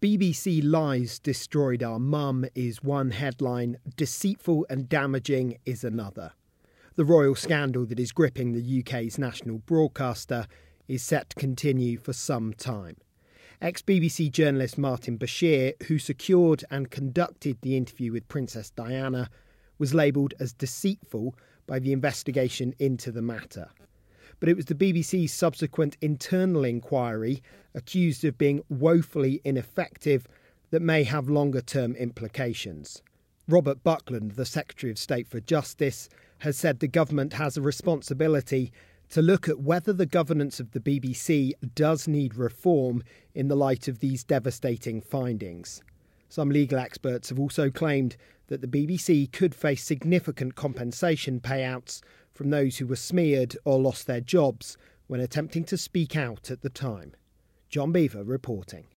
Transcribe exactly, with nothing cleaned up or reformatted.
B B C lies destroyed our mum is one headline, deceitful and damaging is another. The royal scandal that is gripping the U K's national broadcaster is set to continue for some time. Ex-B B C journalist Martin Bashir, who secured and conducted the interview with Princess Diana, was labelled as deceitful by the investigation into the matter. But it was the B B C's subsequent internal inquiry, accused of being woefully ineffective, that may have longer-term implications. Robert Buckland, the Secretary of State for Justice, has said the government has a responsibility to look at whether the governance of the B B C does need reform in the light of these devastating findings. Some legal experts have also claimed that the B B C could face significant compensation payouts from those who were smeared or lost their jobs when attempting to speak out at the time. John Beaver reporting.